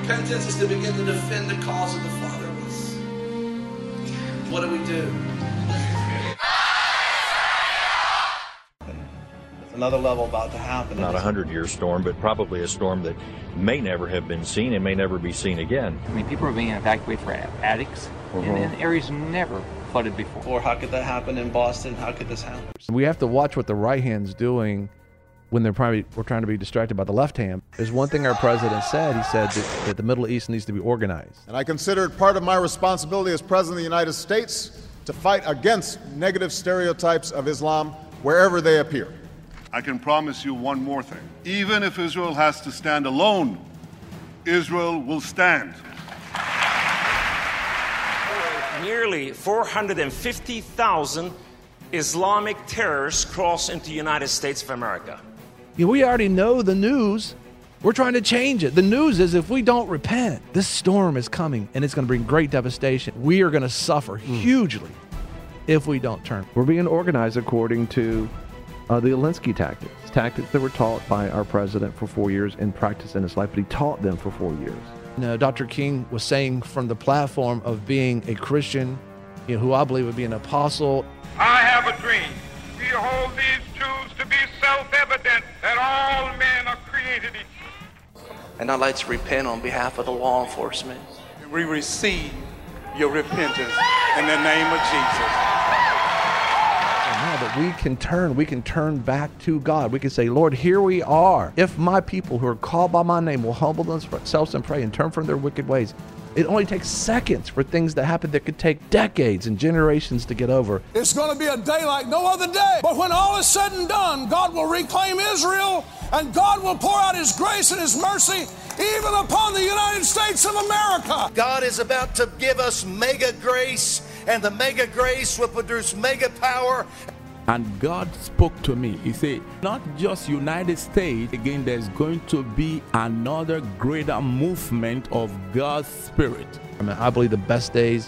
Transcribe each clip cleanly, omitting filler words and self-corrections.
Repentance is to begin to defend the cause of the fatherless. What do we do? There's another level about to happen. Not a 100-year storm, but probably a storm that may never have been seen and may never be seen again. I mean, people are being evacuated for attics, and areas never flooded before. Or how could that happen in Boston? How could this happen? We have to watch what the right hand's doing when we're trying to be distracted by the left hand. There's one thing our president said. He said that the Middle East needs to be organized. And I consider it part of my responsibility as President of the United States to fight against negative stereotypes of Islam wherever they appear. I can promise you one more thing. Even if Israel has to stand alone, Israel will stand. Nearly 450,000 Islamic terrorists cross into the United States of America. Yeah, we already know the news. We're trying to change it. The news is if we don't repent, this storm is coming and it's going to bring great devastation. We are going to suffer hugely if we don't turn. We're being organized according to the Alinsky tactics that were taught by our president for 4 years and practiced in his life, but he taught them for 4 years. Dr. King was saying from the platform of being a Christian, who I believe would be an apostle. I have a dream. We hold these truths to be self-evident that all men are created equal. And I'd like to repent on behalf of the law enforcement. We receive your repentance in the name of Jesus. Now that we can turn back to God. We can say, Lord, here we are. If my people who are called by my name will humble themselves and pray and turn from their wicked ways. It only takes seconds for things to happen that could take decades and generations to get over. It's going to be a day like no other day. But when all is said and done, God will reclaim Israel, and God will pour out His grace and His mercy even upon the United States of America. God is about to give us mega grace, and the mega grace will produce mega power. And God spoke to me. He said, not just United States, again, there's going to be another greater movement of God's Spirit. I believe the best days,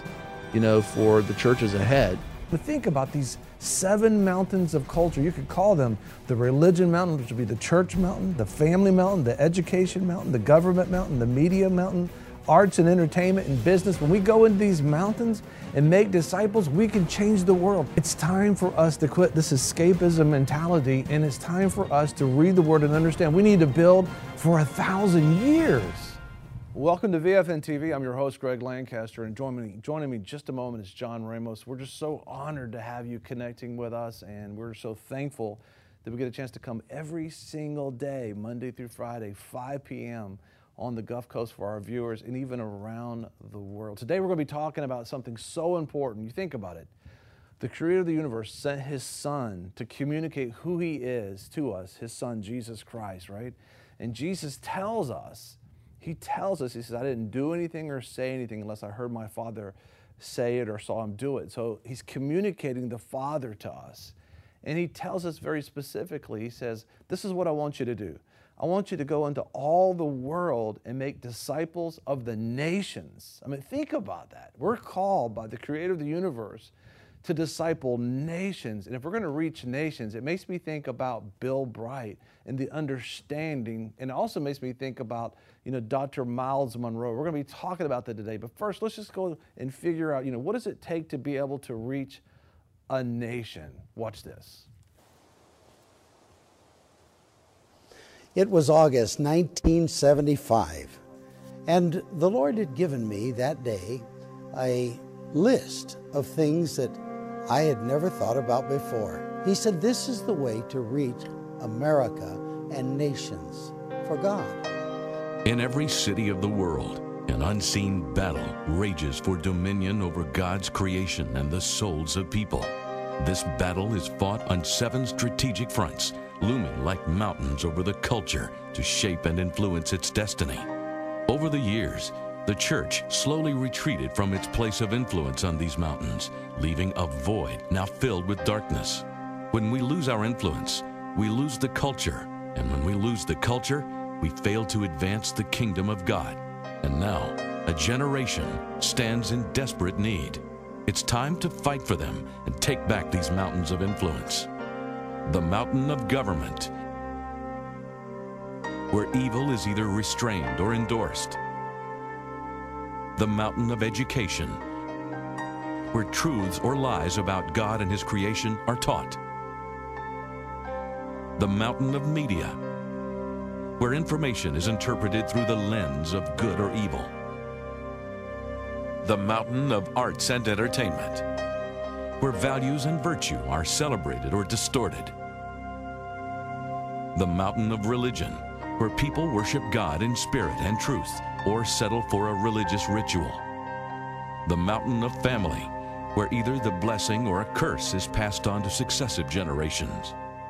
for the church is ahead. But think about these 7 mountains of culture. You could call them the religion mountain, which would be the church mountain, the family mountain, the education mountain, the government mountain, the media mountain, arts and entertainment and business. When we go into these mountains and make disciples, we can change the world. It's time for us to quit this escapism mentality, and it's time for us to read the Word and understand we need to build for 1,000 years. Welcome to VFN TV. I'm your host, Greg Lancaster, and joining me just a moment is John Ramos. We're just so honored to have you connecting with us, and we're so thankful that we get a chance to come every single day, Monday through Friday, 5 p.m., on the Gulf Coast for our viewers and even around the world. Today we're going to be talking about something so important. You think about it. The Creator of the universe sent His Son to communicate who He is to us, His Son, Jesus Christ, right? And Jesus tells us, He says, I didn't do anything or say anything unless I heard my Father say it or saw Him do it. So He's communicating the Father to us. And He tells us very specifically, He says, this is what I want you to do. I want you to go into all the world and make disciples of the nations. I mean, think about that. We're called by the Creator of the universe to disciple nations. And if we're going to reach nations, it makes me think about Bill Bright and the understanding, and it also makes me think about, Dr. Miles Monroe. We're going to be talking about that today. But first, let's just go and figure out, what does it take to be able to reach a nation? Watch this. It was August 1975, and the Lord had given me that day a list of things that I had never thought about before. He said, this is the way to reach America and nations for God. In every city of the world, an unseen battle rages for dominion over God's creation and the souls of people. This battle is fought on 7 strategic fronts, looming like mountains over the culture to shape and influence its destiny. Over the years, the church slowly retreated from its place of influence on these mountains, leaving a void now filled with darkness. When we lose our influence, we lose the culture, and when we lose the culture, we fail to advance the kingdom of God. And now, a generation stands in desperate need. It's time to fight for them and take back these mountains of influence. The mountain of government, where evil is either restrained or endorsed, The mountain of education, where truths or lies about God and His creation are taught. The mountain of media, where information is interpreted through the lens of good or evil. The mountain of arts and entertainment, where values and virtue are celebrated or distorted. The mountain of religion, where people worship God in spirit and truth or settle for a religious ritual. The mountain of family, where either the blessing or a curse is passed on to successive generations.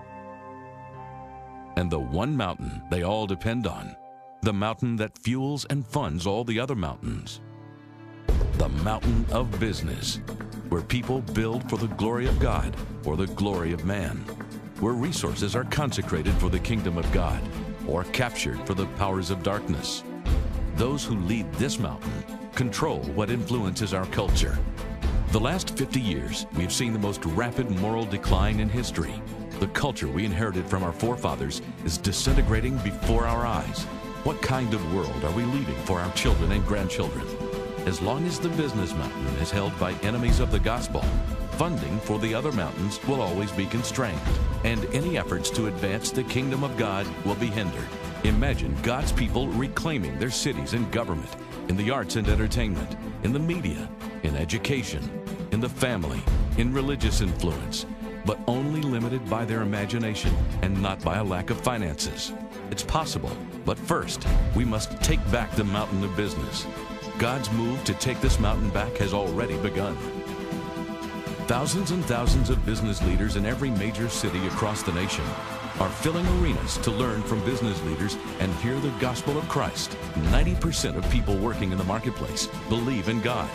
And the one mountain they all depend on, the mountain that fuels and funds all the other mountains. The mountain of business, where people build for the glory of God or the glory of man, where resources are consecrated for the kingdom of God or captured for the powers of darkness. Those who lead this mountain control what influences our culture. The last 50 years, we've seen the most rapid moral decline in history. The culture we inherited from our forefathers is disintegrating before our eyes. What kind of world are we leaving for our children and grandchildren? As long as the business mountain is held by enemies of the gospel, funding for the other mountains will always be constrained, and any efforts to advance the kingdom of God will be hindered. Imagine God's people reclaiming their cities and government, in the arts and entertainment, in the media, in education, in the family, in religious influence, but only limited by their imagination and not by a lack of finances. It's possible, but first, we must take back the mountain of business. God's move to take this mountain back has already begun. Thousands and thousands of business leaders in every major city across the nation are filling arenas to learn from business leaders and hear the gospel of Christ. 90% of people working in the marketplace believe in God.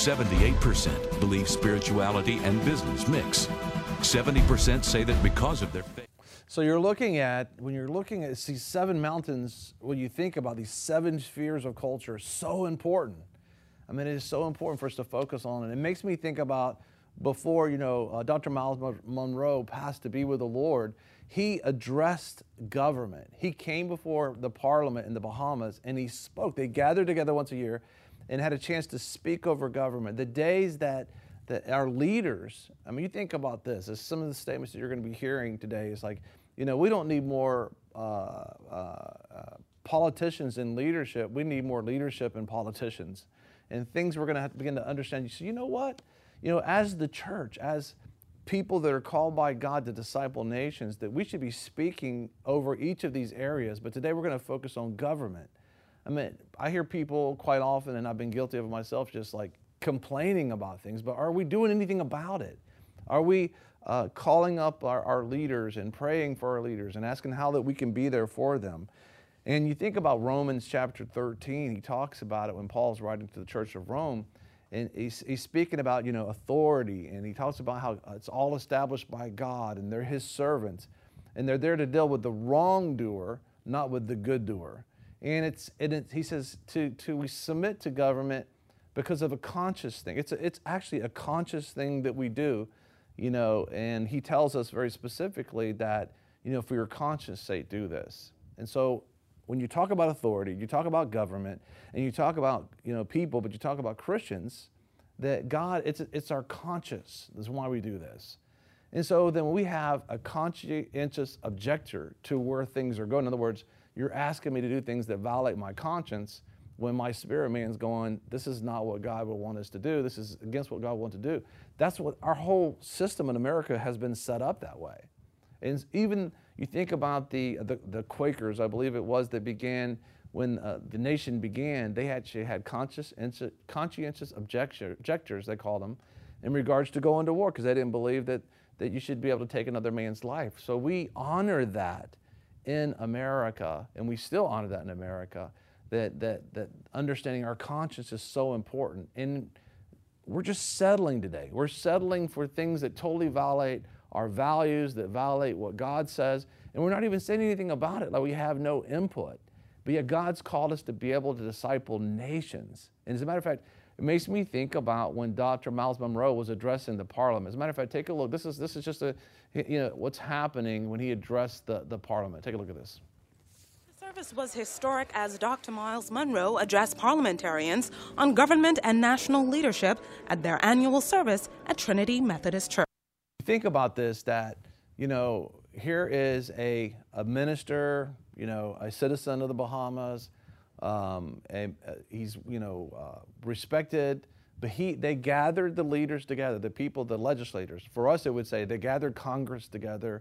78% believe spirituality and business mix. 70% say that because of their faith. So when you're looking at these 7 mountains, when you think about these 7 spheres of culture, so important. I mean, it is so important for us to focus on it. It makes me think about before, Dr. Miles Monroe passed to be with the Lord, he addressed government. He came before the parliament in the Bahamas and he spoke. They gathered together once a year and had a chance to speak over government. The days that our leaders, I mean, you think about this, as some of the statements that you're going to be hearing today is like, we don't need more politicians in leadership. We need more leadership in politicians. And things we're going to have to begin to understand. So you know what? As the church, as people that are called by God to disciple nations, that we should be speaking over each of these areas. But today we're going to focus on government. I mean, I hear people quite often, and I've been guilty of it myself, just like complaining about things, but are we doing anything about it? Are we calling up our leaders and praying for our leaders and asking how that we can be there for them? And you think about Romans chapter 13, he talks about it when Paul's writing to the church of Rome, and he's speaking about, authority, and he talks about how it's all established by God, and they're His servants, and they're there to deal with the wrongdoer, not with the good doer. And he says we submit to government because of a conscious thing. It's actually a conscious thing that we do, and he tells us very specifically that, for your conscience sake, do this. And so when you talk about authority, you talk about government, and you talk about, people, but you talk about Christians, that God, it's our conscience. That's why we do this. And so then we have a conscientious objector to where things are going. In other words, you're asking me to do things that violate my conscience when my spirit man's going, this is not what God would want us to do. This is against what God wants to do. That's what our whole system in America has been set up that way. And even you think about the Quakers, I believe it was, that began when the nation began, they actually had conscientious objectors, they called them, in regards to going to war, because they didn't believe that you should be able to take another man's life. So we honor that in America, and we still honor that in America, that understanding our conscience is so important. And we're just settling today. We're settling for things that totally violate our values, that violate what God says, and we're not even saying anything about it, like we have no input. But yet God's called us to be able to disciple nations. And as a matter of fact, it makes me think about when Dr. Miles Monroe was addressing the parliament. As a matter of fact, take a look. This is just what's happening when he addressed the parliament. Take a look at this. To serve service was historic as Dr. Miles Monroe addressed parliamentarians on government and national leadership at their annual service at Trinity Methodist Church. Think about this, that, here is a minister, a citizen of the Bahamas. He's, respected, but they gathered the leaders together, the people, the legislators. For us, it would say they gathered Congress together,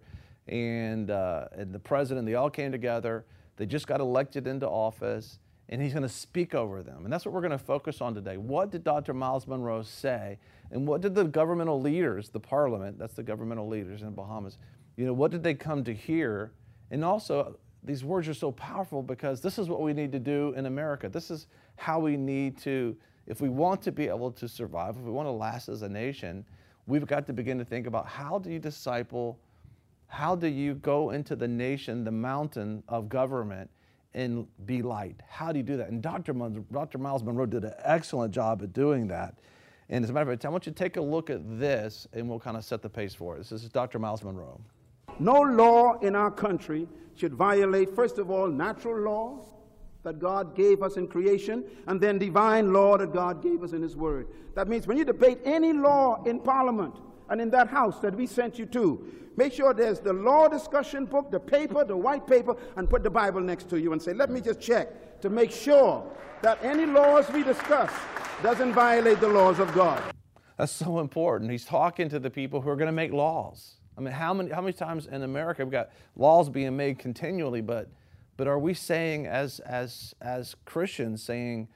and the president, they all came together. They just got elected into office, and he's going to speak over them. And that's what we're going to focus on today. What did Dr. Miles Monroe say? And what did the governmental leaders, the parliament, that's the governmental leaders in the Bahamas, what did they come to hear? And also, these words are so powerful because this is what we need to do in America. This is how we need to, if we want to be able to survive, if we want to last as a nation, we've got to begin to think about how do you disciple, how do you go into the nation, the mountain of government, and be light? How do you do that? And Dr. Miles Monroe did an excellent job at doing that. And as a matter of fact, I want you to take a look at this, and we'll kind of set the pace for it. This is Dr. Miles Monroe. No law in our country should violate, first of all, natural law that God gave us in creation, and then divine law that God gave us in His Word. That means when you debate any law in Parliament and in that house that we sent you to, make sure there's the law discussion book, the paper, the white paper, and put the Bible next to you and say, let me just check to make sure that any laws we discuss doesn't violate the laws of God. That's so important. He's talking to the people who are going to make laws. I mean, how many times in America we've got laws being made continually, but are we saying as Christians saying,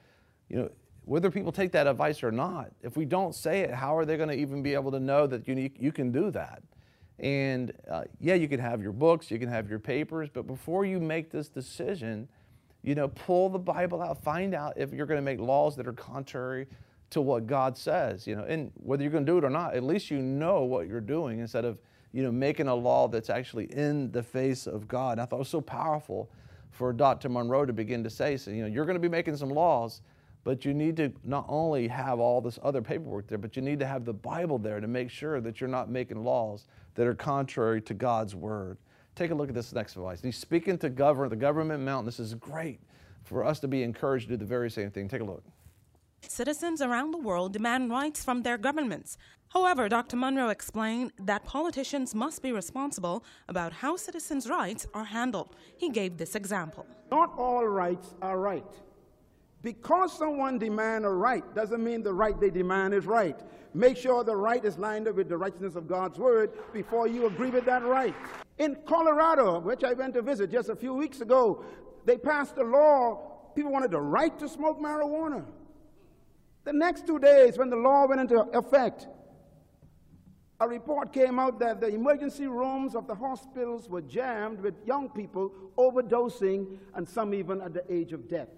whether people take that advice or not, if we don't say it, how are they going to even be able to know that you can do that? And yeah, you can have your books, you can have your papers, but before you make this decision, pull the Bible out, find out if you're going to make laws that are contrary to what God says, and whether you're going to do it or not, at least you know what you're doing instead of, making a law that's actually in the face of God. And I thought it was so powerful for Dr. Monroe to begin to say, so, you're going to be making some laws, but you need to not only have all this other paperwork there, but you need to have the Bible there to make sure that you're not making laws that are contrary to God's Word. Take a look at this next advice. He's speaking to the government mountain. This is great for us to be encouraged to do the very same thing. Take a look. Citizens around the world demand rights from their governments. However, Dr. Monroe explained that politicians must be responsible about how citizens' rights are handled. He gave this example. Not all rights are right. Because someone demands a right doesn't mean the right they demand is right. Make sure the right is lined up with the righteousness of God's Word before you agree with that right. In Colorado, which I went to visit just a few weeks ago, they passed a law. People wanted the right to smoke marijuana. The next 2 days, when the law went into effect, a report came out that the emergency rooms of the hospitals were jammed with young people overdosing, and some even at the age of death.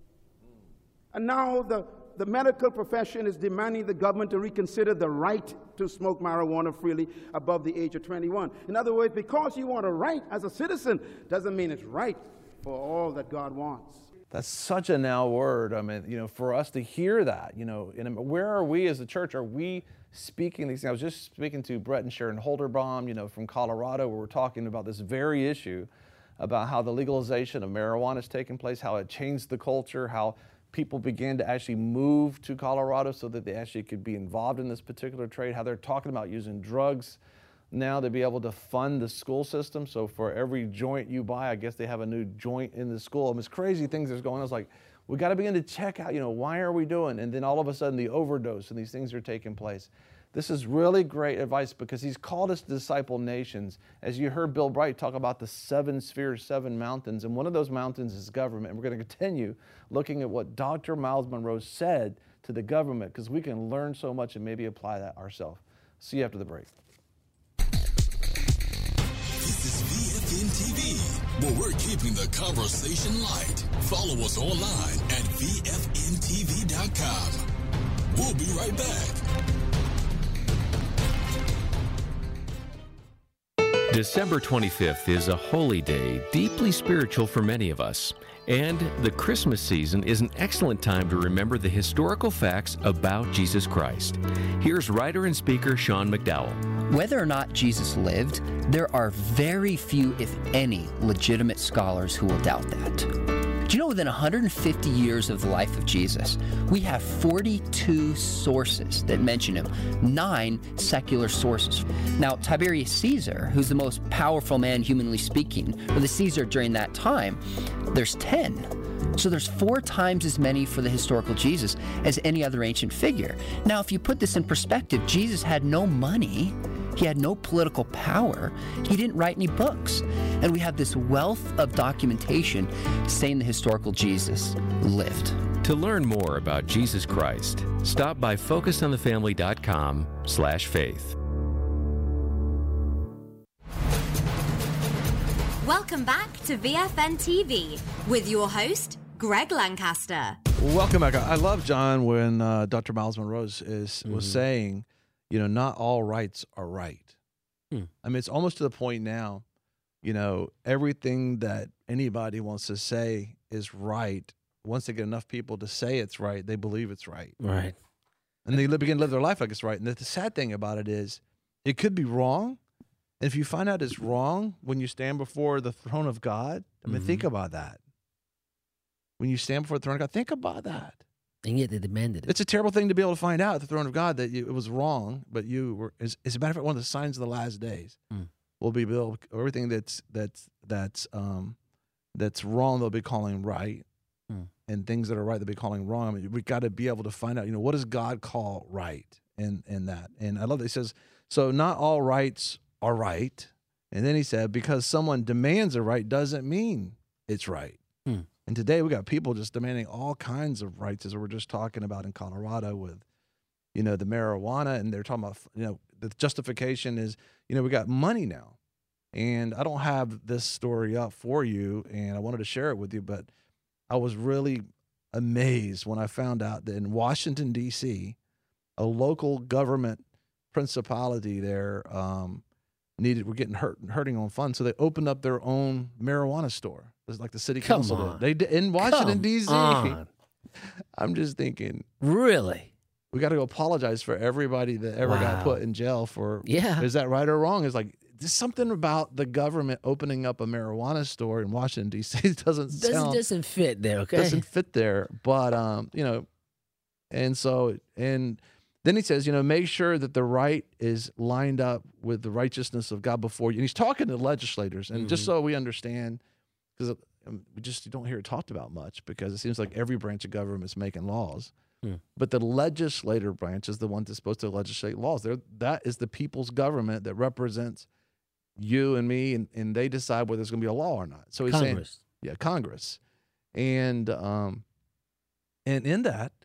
And now the medical profession is demanding the government to reconsider the right to smoke marijuana freely above the age of 21. In other words, because you want a right as a citizen doesn't mean it's right for all that God wants. That's such a now word. I mean, for us to hear that, and where are we as a church? Are we speaking these things? I was just speaking to Brett and Sharon Holderbaum, from Colorado, where we're talking about this very issue, about how the legalization of marijuana is taking place, how it changed the culture, how people began to actually move to Colorado so that they actually could be involved in this particular trade, how they're talking about using drugs now to be able to fund the school system. So for every joint you buy, I guess they have a new joint in the school. I mean, it's crazy things that's going on. It's like, we got to begin to check out, why are we doing? And then all of a sudden the overdose and these things are taking place. This is really great advice because he's called us to disciple nations. As you heard Bill Bright talk about the 7 spheres, 7 mountains, and one of those mountains is government. And we're going to continue looking at what Dr. Miles Monroe said to the government, because we can learn so much and maybe apply that ourselves. See you after the break. This is VFN TV, where we're keeping the conversation light. Follow us online at VFNTV.com. We'll be right back. December 25th is a holy day, deeply spiritual for many of us. And the Christmas season is an excellent time to remember the historical facts about Jesus Christ. Here's writer and speaker Sean McDowell Whether or not Jesus lived, there are very few, if any, legitimate scholars who will doubt that. Do you know within 150 years of the life of Jesus, we have 42 sources that mention him, 9 secular sources. Now, Tiberius Caesar, who's the most powerful man humanly speaking, or the Caesar during that time, there's 10. So there's 4 times as many for the historical Jesus as any other ancient figure. Now, if you put this in perspective, Jesus had no money. He had no political power. He didn't write any books. And we have this wealth of documentation saying the historical Jesus lived. To learn more about Jesus Christ, stop by focusonthefamily.com/faith. Welcome back to VFN TV with your host, Greg Lancaster. Welcome back. I love, John, when Dr. Miles Monroe was saying, you know, not all rights are right. I mean, it's almost to the point now, you know, everything that anybody wants to say is right. Once they get enough people to say it's right, they believe it's right. Right. And they begin to live their life like it's right. And the sad thing about it is it could be wrong. And if you find out it's wrong when you stand before the throne of God, I mean, think about that. When you stand before the throne of God, think about that. And yet they demanded it. It's a terrible thing to be able to find out at the throne of God that it was wrong, but you were. As a matter of fact, one of the signs of the last days will be everything that's wrong they'll be calling right, and things that are right they'll be calling wrong. I mean, we got to be able to find out. You know, what does God call right in that? And I love that he says, so not all rights are right. And then he said, because someone demands a right doesn't mean it's right. And today we got people just demanding all kinds of rights, as we were just talking about in Colorado with, you know, the marijuana, and they're talking about, you know, the justification is, you know, we got money now. And I don't have this story up for you, and I wanted to share it with you, but I was really amazed when I found out that in Washington, D.C., a local government principality there were getting hurting on funds, so they opened up their own marijuana store. It's like the city council did. They did in Washington, D.C. I'm just thinking, really? We got to go apologize for everybody that ever got put in jail for. Yeah. Is that right or wrong? It's like there's something about the government opening up a marijuana store in Washington, D.C. doesn't fit there. Okay, doesn't fit there. But you know, and then he says, you know, make sure that the right is lined up with the righteousness of God before you. And he's talking to legislators, and just so we understand, because we just don't hear it talked about much, because it seems like every branch of government is making laws. But the legislator branch is the one that's supposed to legislate laws. That is the people's government that represents you and me, and they decide whether there's going to be a law or not. So he's saying, yeah, Congress. And in that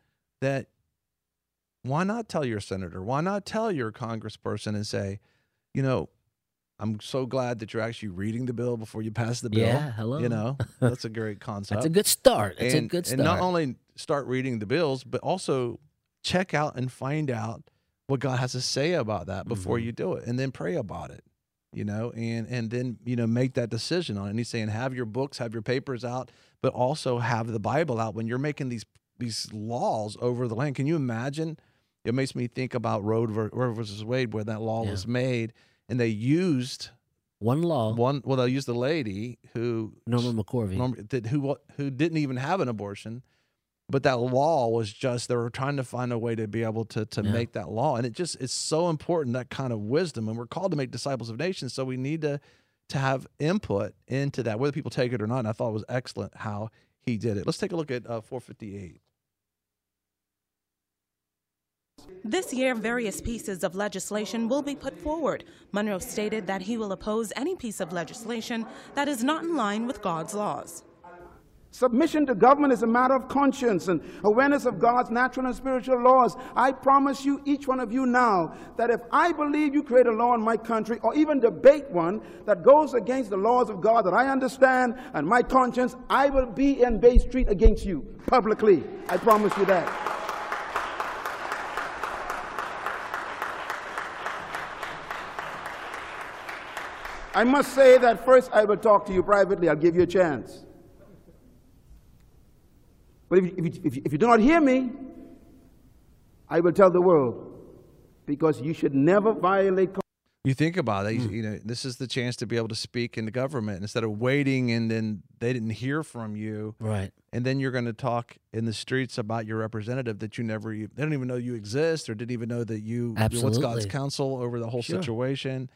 why not tell your senator? Why not tell your congressperson and say, you know, I'm so glad that you're actually reading the bill before you pass the bill. Yeah, hello. You know, that's a great concept. That's a good start. And not only start reading the bills, but also check out and find out what God has to say about that before you do it, and then pray about it, you know, and then, you know, make that decision on it. And he's saying, have your books, have your papers out, but also have the Bible out when you're making these laws over the land. Can you imagine? It makes me think about Roe versus Wade, where that law was made, and they used one law. Well, they used the lady who Norma McCorvey, who didn't even have an abortion, but that law was just, they were trying to find a way to be able to make that law, and it's so important, that kind of wisdom. And we're called to make disciples of nations, so we need to have input into that, whether people take it or not. And I thought it was excellent how he did it. Let's take a look at 458. This year, various pieces of legislation will be put forward. Monroe stated that he will oppose any piece of legislation that is not in line with God's laws. Submission to government is a matter of conscience and awareness of God's natural and spiritual laws. I promise you, each one of you now, that if I believe you create a law in my country, or even debate one that goes against the laws of God that I understand and my conscience, I will be in Bay Street against you publicly. I promise you that. I must say that first I will talk to you privately. I'll give you a chance. But if you do not hear me, I will tell the world, because you should never violate. You think about it, you know, this is the chance to be able to speak in the government instead of waiting and then they didn't hear from you. Right. And then you're going to talk in the streets about your representative that they don't even know you exist or didn't even know that what's God's counsel over the whole situation.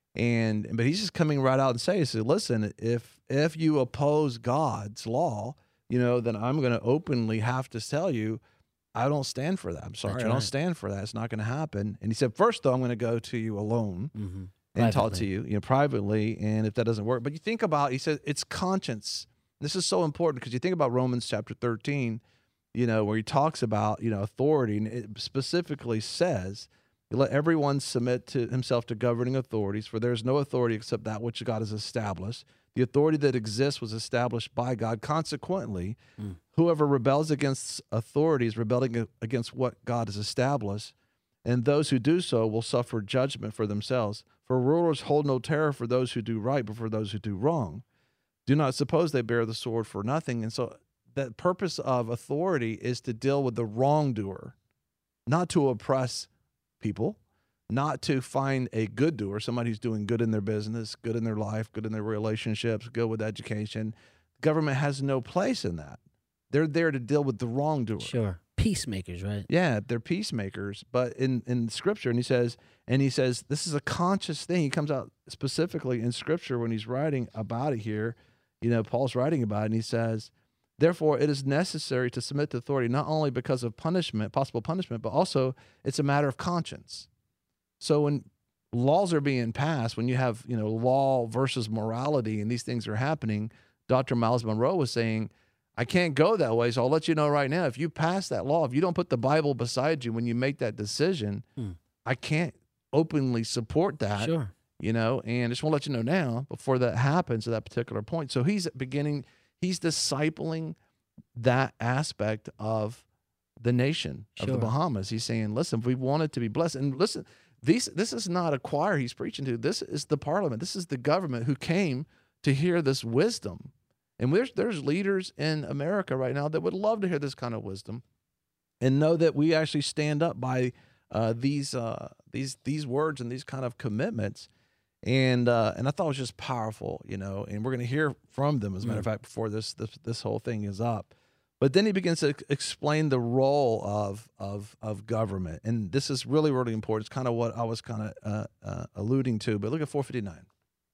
But he's just coming right out and saying, listen, if you oppose God's law, you know, then I'm going to openly have to tell you, I don't stand for that. I'm sorry. I don't stand for that. It's not going to happen. And he said, first, though, I'm going to go to you alone and talk to you, privately. And if that doesn't work, but you think about, he said, it's conscience. This is so important because you think about Romans chapter 13, you know, where he talks about, you know, authority. And it specifically says, let everyone submit to himself to governing authorities, for there is no authority except that which God has established. The authority that exists was established by God. Consequently, whoever rebels against authority is rebelling against what God has established, and those who do so will suffer judgment for themselves. For rulers hold no terror for those who do right, but for those who do wrong. Do not suppose they bear the sword for nothing. And so the purpose of authority is to deal with the wrongdoer, not to oppress people, not to find a good doer, somebody who's doing good in their business, good in their life, good in their relationships, good with education. Government has no place in that. They're there to deal with the wrongdoer. Sure. Peacemakers, right? Yeah, they're peacemakers. But in Scripture, and he says this is a conscious thing. He comes out specifically in Scripture when he's writing about it here. You know, Paul's writing about it, and he says, therefore, it is necessary to submit to authority, not only because of punishment, possible punishment, but also it's a matter of conscience. So when laws are being passed, when you have, you know, law versus morality and these things are happening, Dr. Miles Monroe was saying, I can't go that way, so I'll let you know right now, if you pass that law, if you don't put the Bible beside you when you make that decision, I can't openly support that. Sure. You know, and I just want to let you know now before that happens at that particular point. So he's discipling that aspect of the nation of the Bahamas. He's saying, listen, if we want it to be blessed, and listen, this is not a choir he's preaching to. This is the parliament. This is the government who came to hear this wisdom. And there's leaders in America right now that would love to hear this kind of wisdom and know that we actually stand up by these words and these kind of commitments. And I thought it was just powerful, you know, and we're going to hear from them, as a matter of fact, before this whole thing is up. But then he begins to explain the role of government. And this is really, really important. It's kind of what I was kind of alluding to. But look at 459.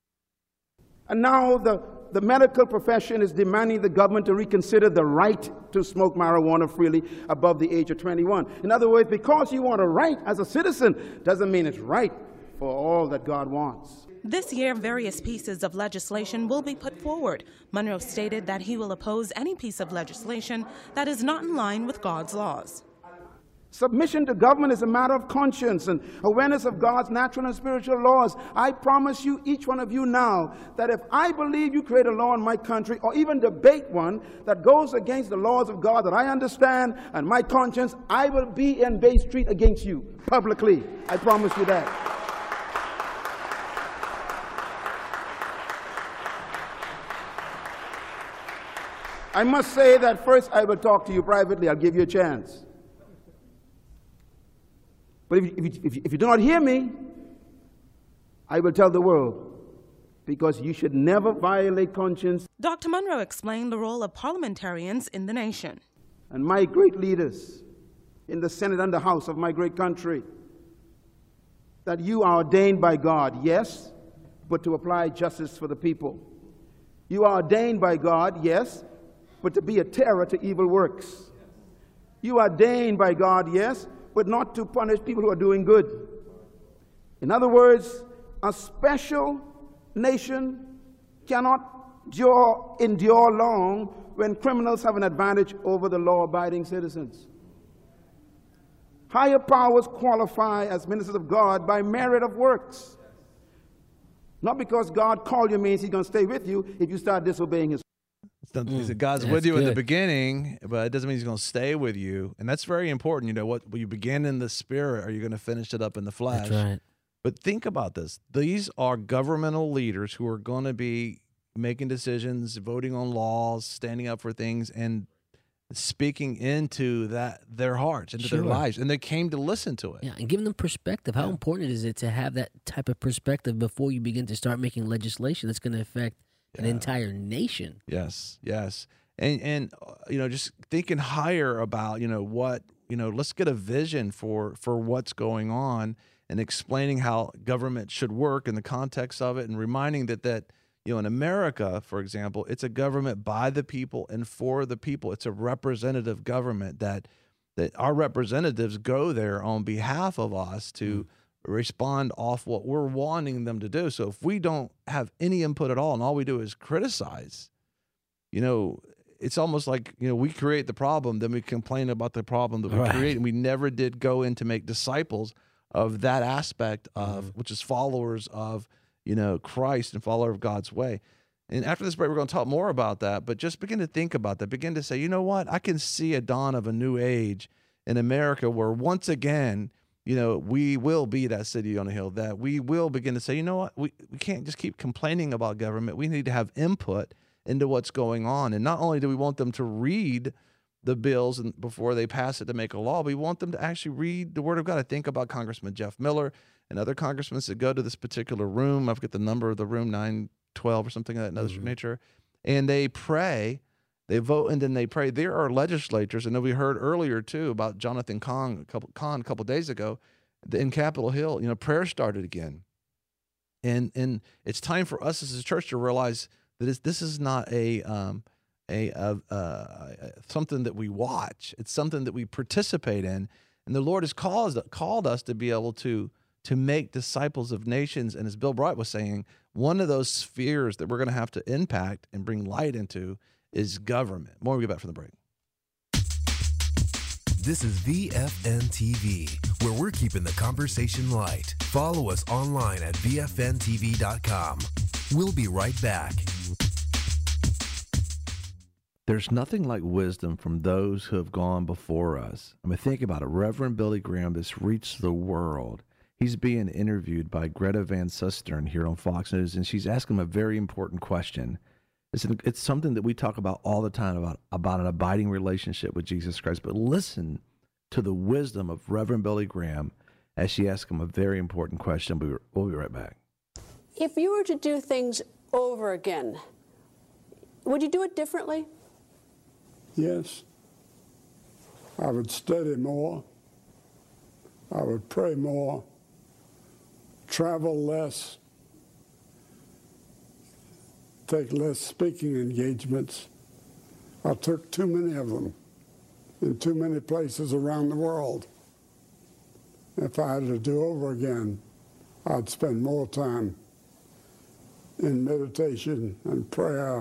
And now the medical profession is demanding the government to reconsider the right to smoke marijuana freely above the age of 21. In other words, because you want a right as a citizen doesn't mean it's right for all that God wants. This year, various pieces of legislation will be put forward. Monroe stated that he will oppose any piece of legislation that is not in line with God's laws. Submission to government is a matter of conscience and awareness of God's natural and spiritual laws. I promise you, each one of you now, that if I believe you create a law in my country or even debate one that goes against the laws of God that I understand and my conscience, I will be in Bay Street against you publicly. I promise you that. I must say that first I will talk to you privately. I'll give you a chance. But if you do not hear me, I will tell the world, because you should never violate conscience. Dr. Monroe explained the role of parliamentarians in the nation. And my great leaders in the Senate and the House of my great country, that you are ordained by God, yes, but to apply justice for the people. You are ordained by God, yes, but to be a terror to evil works. You are ordained by God, yes, but not to punish people who are doing good. In other words, a special nation cannot endure long when criminals have an advantage over the law-abiding citizens. Higher powers qualify as ministers of God by merit of works. Not because God called you means he's going to stay with you if you start disobeying his. He said God's with you in the beginning, but it doesn't mean he's going to stay with you. And that's very important. You know, what you begin in the spirit, are you going to finish it up in the flesh? That's right. But think about this. These are governmental leaders who are going to be making decisions, voting on laws, standing up for things. And speaking into their hearts, into their lives, and they came to listen to it. Yeah, and giving them perspective. How important is it to have that type of perspective before you begin to start making legislation that's going to affect an entire nation? Yes, yes. And just thinking higher about, what, let's get a vision for what's going on and explaining how government should work in the context of it, and reminding that in America, for example, it's a government by the people and for the people. It's a representative government that our representatives go there on behalf of us to respond off what we're wanting them to do. So if we don't have any input at all and all we do is criticize, it's almost like, we create the problem, then we complain about the problem that we create, and we never did go in to make disciples of that aspect of, which is followers of, Christ and follower of God's way. And after this break, we're going to talk more about that, but just begin to think about that. Begin to say, you know what? I can see a dawn of a new age in America where once again, we will be that city on a hill, that we will begin to say, you know what? We can't just keep complaining about government. We need to have input into what's going on. And not only do we want them to read the bills and before they pass it to make a law, we want them to actually read the Word of God. I think about Congressman Jeff Miller and other congressmen that go to this particular room. I forget the number of the room, 912 or something of that nature. And they pray, they vote, and then they pray. There are legislators, and we heard earlier too about Jonathan Cahn a couple days ago in Capitol Hill. Prayer started again. And it's time for us as a church to realize that this is not something that we watch. It's something that we participate in. And the Lord has called us to be able to make disciples of nations. And as Bill Bright was saying, one of those spheres that we're going to have to impact and bring light into is government. More when we get back from the break. This is VFN TV, where we're keeping the conversation light. Follow us online at VFNTV.com. We'll be right back. There's nothing like wisdom from those who have gone before us. I mean, think about it. Reverend Billy Graham has reached the world. He's being interviewed by Greta Van Susteren here on Fox News, and she's asking him a very important question. It's something that we talk about all the time about an abiding relationship with Jesus Christ. But listen to the wisdom of Reverend Billy Graham as she asks him a very important question. We'll be right back. If you were to do things over again, would you do it differently? Yes. I would study more. I would pray more. Travel less. Take less speaking engagements. I took too many of them in too many places around the world. If I had to do over again, I'd spend more time in meditation and prayer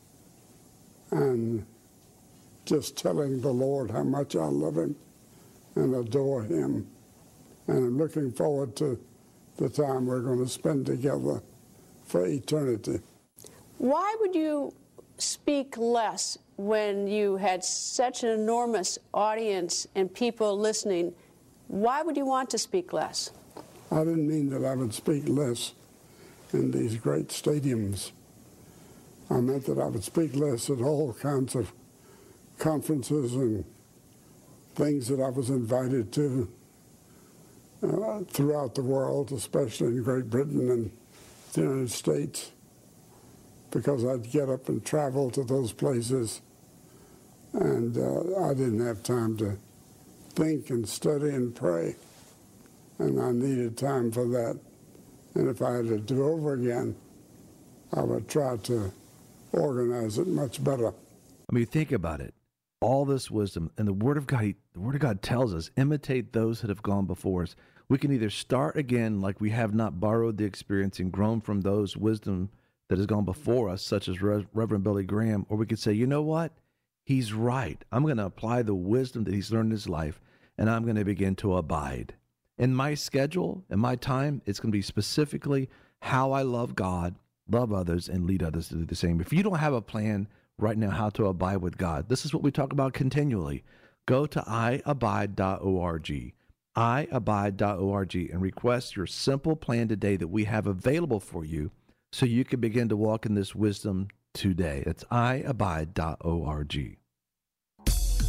and just telling the Lord how much I love Him and adore Him. And I'm looking forward to the time we're going to spend together for eternity. Why would you speak less when you had such an enormous audience and people listening? Why would you want to speak less? I didn't mean that I would speak less in these great stadiums. I meant that I would speak less at all kinds of conferences and things that I was invited to throughout the world, especially in Great Britain and the United States, because I'd get up and travel to those places, and I didn't have time to think and study and pray, and I needed time for that. And if I had to do over again, I would try to organize it much better. I mean, think about it. All this wisdom and the Word of God tells us, imitate those that have gone before us. We can either start again like we have not borrowed the experience and grown from those wisdom that has gone before us, such as Reverend Billy Graham, or we could say, you know what? He's right. I'm going to apply the wisdom that he's learned in his life, and I'm going to begin to abide. In my schedule, in my time, it's going to be specifically how I love God, love others, and lead others to do the same. If you don't have a plan right now how to abide with God, this is what we talk about continually. Go to iabide.org, iabide.org, and request your simple plan today that we have available for you so you can begin to walk in this wisdom today. It's iabide.org.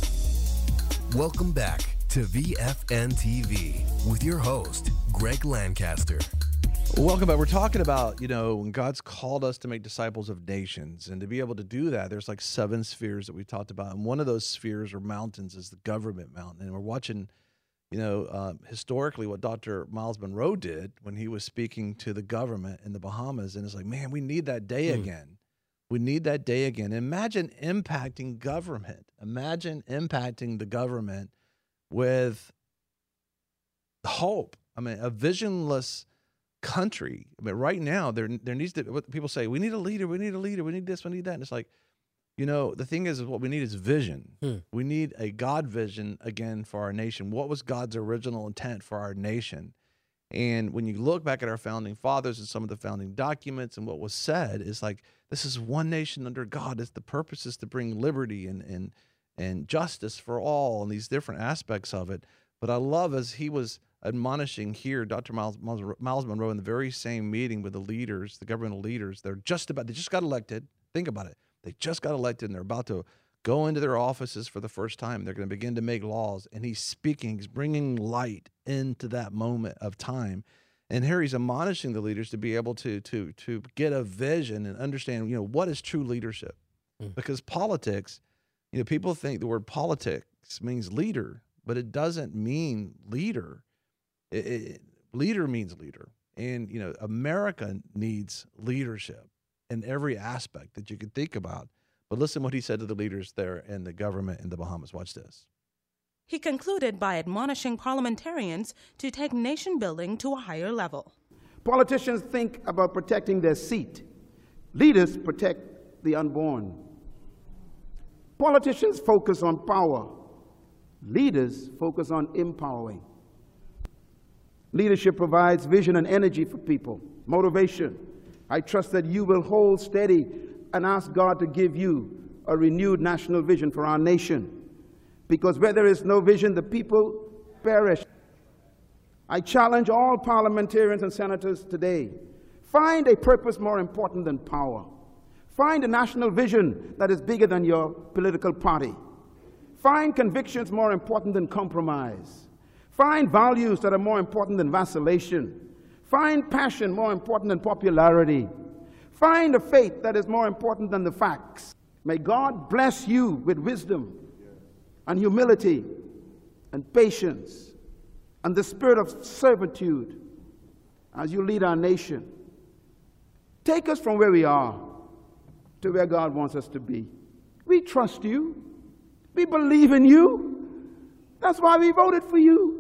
Welcome back to VFN TV with your host, Greg Lancaster. Welcome back. We're talking about, when God's called us to make disciples of nations, and to be able to do that, there's like 7 spheres that we talked about. And one of those spheres or mountains is the government mountain. And we're watching, historically what Dr. Miles Monroe did when he was speaking to the government in the Bahamas. And it's like, man, we need that day again. We need that day again. Imagine impacting government. Imagine impacting the government with hope. I mean, a visionless country. I mean, right now, there needs to, what people say, we need a leader, we need this, we need that. And it's like, the thing is what we need is vision. We need a God vision again for our nation. What was God's original intent for our nation? And when you look back at our founding fathers and some of the founding documents and what was said, is like, this is one nation under God. The purpose is to bring liberty and justice for all and these different aspects of it. But I love, as he was admonishing here, Dr. Miles Monroe, in the very same meeting with the leaders, the governmental leaders, they just got elected. Think about it. They just got elected, and they're about to go into their offices for the first time. They're going to begin to make laws, and he's speaking. He's bringing light into that moment of time. And here he's admonishing the leaders to be able to get a vision and understand, what is true leadership. Because politics, people think the word politics means leader, but it doesn't mean leader. Leader means leader. And, America needs leadership in every aspect that you could think about. But listen what he said to the leaders there in the government in the Bahamas. Watch this. He concluded by admonishing parliamentarians to take nation building to a higher level. Politicians think about protecting their seat. Leaders protect the unborn. Politicians focus on power. Leaders focus on empowering. Leadership provides vision and energy for people, motivation. I trust that you will hold steady and ask God to give you a renewed national vision for our nation. Because where there is no vision, the people perish. I challenge all parliamentarians and senators today. Find a purpose more important than power. Find a national vision that is bigger than your political party. Find convictions more important than compromise. Find values that are more important than vacillation. Find passion more important than popularity. Find a faith that is more important than the facts. May God bless you with wisdom and humility and patience and the spirit of servitude as you lead our nation. Take us from where we are to where God wants us to be. We trust you. We believe in you. That's why we voted for you.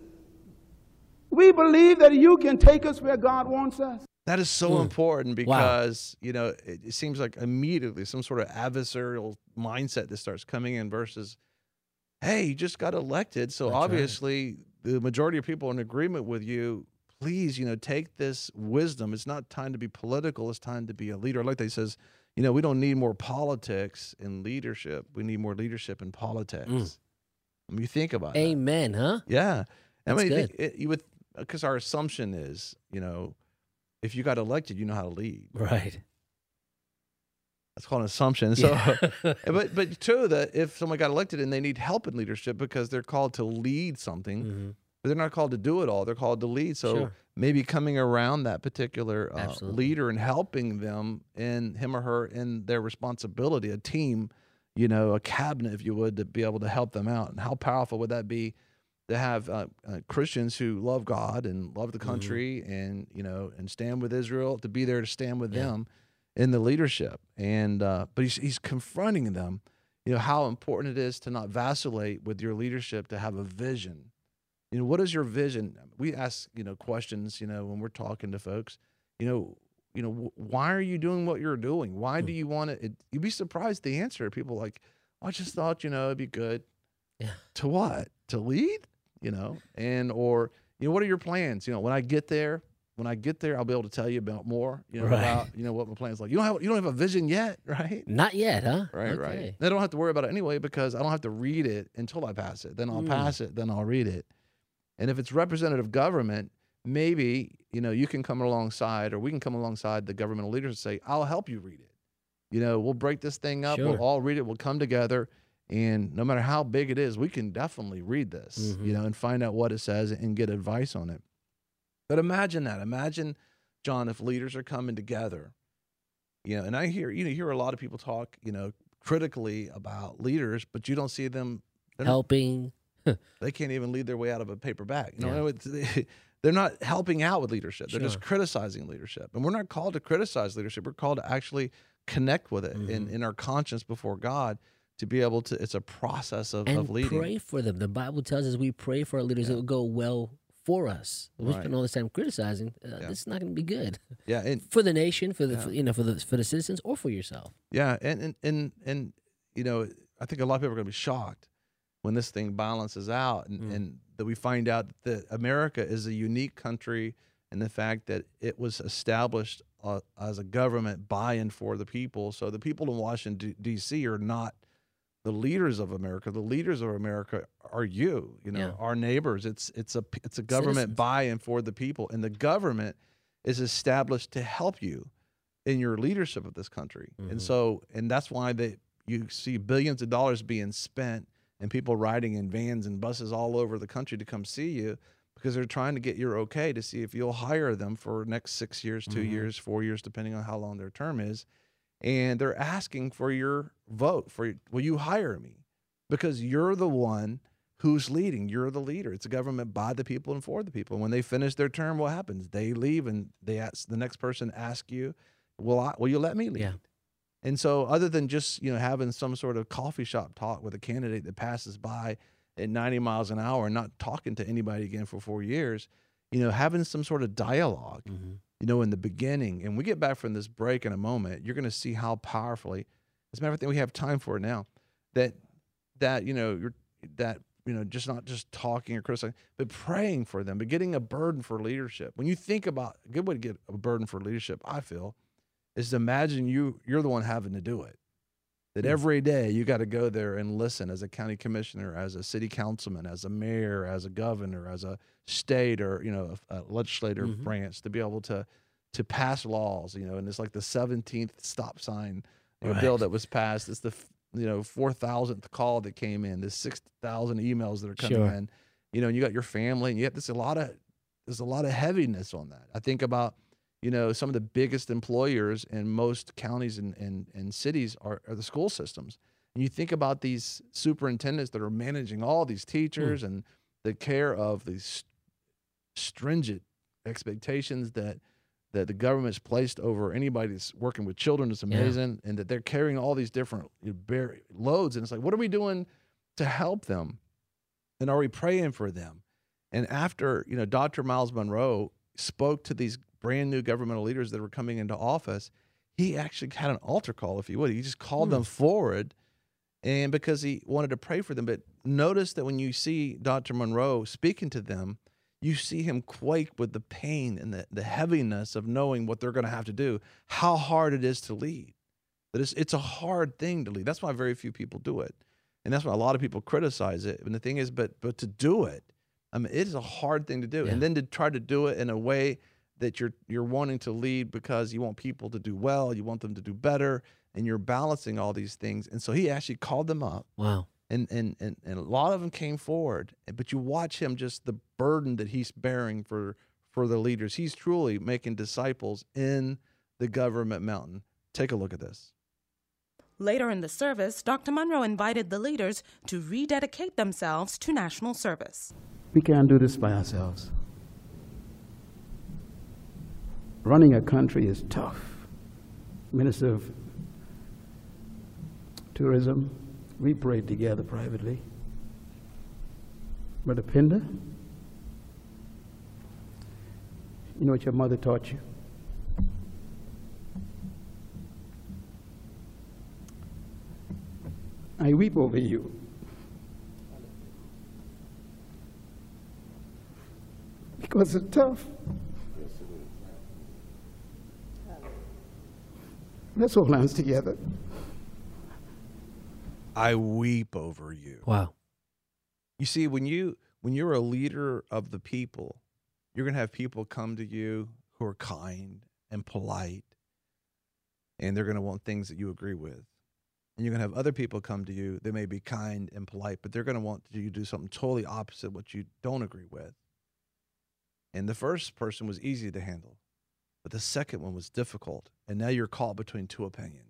We believe that you can take us where God wants us. That is so important because, it seems like immediately some sort of adversarial mindset that starts coming in versus, hey, you just got elected, so obviously the majority of people are in agreement with you. Please, take this wisdom. It's not time to be political. It's time to be a leader. Like they says, we don't need more politics in leadership. We need more leadership in politics. I mean, you think about it. Amen, huh? Yeah. That's good. You would, because our assumption is, if you got elected, you know how to lead. Right. That's called an assumption. So, but true that if someone got elected and they need help in leadership because they're called to lead something, but they're not called to do it all. They're called to lead. So maybe coming around that particular leader and helping them in him or her in their responsibility, a team, a cabinet, if you would, to be able to help them out. And how powerful would that be to have Christians who love God and love the country and, and stand with Israel, to be there to stand with them in the leadership. And but he's confronting them, how important it is to not vacillate with your leadership, to have a vision. What is your vision? We ask, questions, when we're talking to folks, why are you doing what you're doing? Why do you want it? You'd be surprised the answer. People are like, I just thought, it'd be good. Yeah. To what? To lead? And, or, what are your plans? When I get there, I'll be able to tell you about more, about, what my plan's like. You don't have a vision yet, right? Not yet, huh? Right, right. I don't have to worry about it anyway because I don't have to read it until I pass it. Then I'll pass it, then I'll read it. And if it's representative government, maybe, you can come alongside, or we can come alongside the governmental leaders and say, I'll help you read it. We'll break this thing up. Sure. We'll all read it. We'll come together And no matter how big it is, we can definitely read this, and find out what it says and get advice on it. But imagine that. Imagine, John, if leaders are coming together, and I hear, you hear a lot of people talk, critically about leaders, but you don't see them helping. They can't even lead their way out of a paper bag. They're not helping out with leadership. They're just criticizing leadership. And we're not called to criticize leadership. We're called to actually connect with it in our conscience before God, to be able to, it's a process of leading. Pray for them. The Bible tells us we pray for our leaders, it will go well for us. We spend all this time criticizing. This is not going to be good. Yeah, and for the nation, for the for the citizens, or for yourself. Yeah, and I think a lot of people are going to be shocked when this thing balances out, and that we find out that America is a unique country in the fact that it was established as a government by and for the people. So the people in Washington, D.C. are not the leaders of America. The leaders of America are you, our neighbors. It's a government Citizens. by and for the people, and the government is established to help you in your leadership of this country. And that's why you see billions of dollars being spent and people riding in vans and buses all over the country to come see you, because they're trying to get your okay to see if you'll hire them for next 6 years, 2 years, 4 years, depending on how long their term is. And they're asking for your vote will you hire me? Because you're the one who's leading. You're the leader. It's a government by the people and for the people. When they finish their term, what happens? They leave, and the next person asks you, will you let me lead? Yeah. And so other than just, having some sort of coffee shop talk with a candidate that passes by at 90 miles an hour and not talking to anybody again for 4 years, having some sort of dialogue, in the beginning. And we get back from this break in a moment, you're going to see how powerfully, as a matter of fact, we have time for it now, that just not just talking or criticizing, but praying for them, but getting a burden for leadership. When you think about a good way to get a burden for leadership, I feel, is to imagine you're the one having to do it. That every day you got to go there and listen as a county commissioner, as a city councilman, as a mayor, as a governor, as a state or, a legislative branch, to be able to pass laws, and it's like the 17th stop sign bill that was passed. It's the 4,000th call that came in, the 6,000 emails that are coming in, and you got your family, and you have there's a lot of heaviness on that. I think about, some of the biggest employers in most counties and cities are the school systems. And you think about these superintendents that are managing all these teachers and the care of these stringent expectations that the government's placed over anybody that's working with children. It's amazing. And that they're carrying all these different loads. And it's like, what are we doing to help them? And are we praying for them? And after, Dr. Miles Monroe spoke to these brand new governmental leaders that were coming into office, he actually had an altar call, if you would. He just called them forward, and because he wanted to pray for them. But notice that when you see Dr. Monroe speaking to them, you see him quake with the pain and the heaviness of knowing what they're going to have to do, how hard it is to lead. That it's a hard thing to lead. That's why very few people do it. And that's why a lot of people criticize it. And the thing is, but to do it, it is a hard thing to do. And then to try to do it in a way that you're wanting to lead because you want people to do well, you want them to do better, and you're balancing all these things. And so he actually called them up. Wow. And a lot of them came forward. But you watch him, just the burden that he's bearing for the leaders. He's truly making disciples in the government mountain. Take a look at this. Later in the service, Dr. Monroe invited the leaders to rededicate themselves to national service. We can't do this by ourselves. Running a country is tough. Minister of Tourism, we prayed together privately. Brother Pinder, you know what your mother taught you? I weep over you. Because it's tough. Let's hold hands together. I weep over you. Wow. You see, when you're a leader of the people, you're going to have people come to you who are kind and polite, and they're going to want things that you agree with. And you're going to have other people come to you. They may be kind and polite, but they're going to want you to do something totally opposite what you don't agree with. And the first person was easy to handle, but the second one was difficult. And now you're caught between two opinions.